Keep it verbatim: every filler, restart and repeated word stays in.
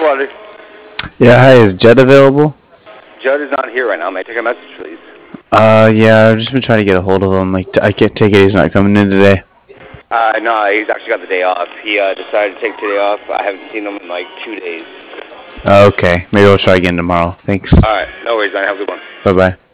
Water. Yeah, hi, is Judd available? Judd is not here right now. May I take a message, please? Uh, yeah, I've just been trying to get a hold of him. Like, I can't take it, he's not coming in today. Uh, no, he's actually got the day off. He uh, decided to take today off. I haven't seen him in like two days. Uh, okay, maybe I'll try again tomorrow. Thanks. Alright, no worries, man. Have a good one. Bye-bye.